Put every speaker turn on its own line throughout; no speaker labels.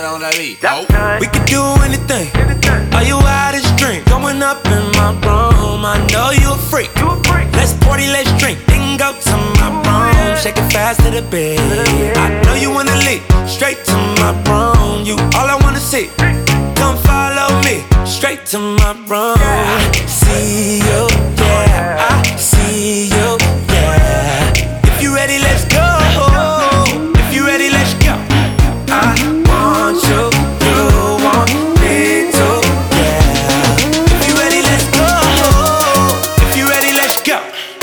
on that beat.
We can do anything. Are you out of drink? Going up in my room. I know you a freak. Let's party, let's drink. Then go to my room. Shake it fast to the bed. I know you wanna leave. Straight to my room. You all I wanna see. Come follow me. Straight to my room. I see you, yeah. I see you, yeah. If you ready, let's go. If you ready, let's go. I want you, you want me too, yeah. If you ready, let's go. If you ready, let's go.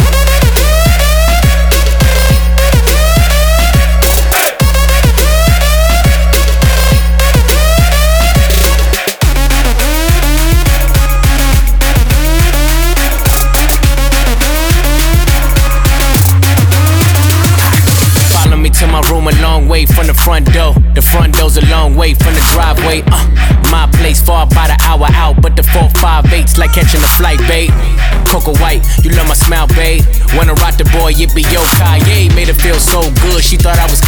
To my room a long way from the front door. The front door's a long way from the driveway. My place far by the hour out, but the 458's like catching a flight, babe. Coco White, you love my smile, babe. Wanna rock the boy, it be yo Kanye. Made her feel so good, she thought I was